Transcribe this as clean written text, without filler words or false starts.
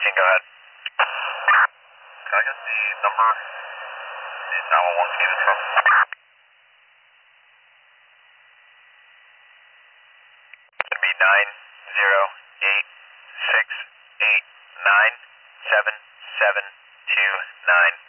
go ahead. Can I get the number the 911 came in from? It'd be 908-689-7729.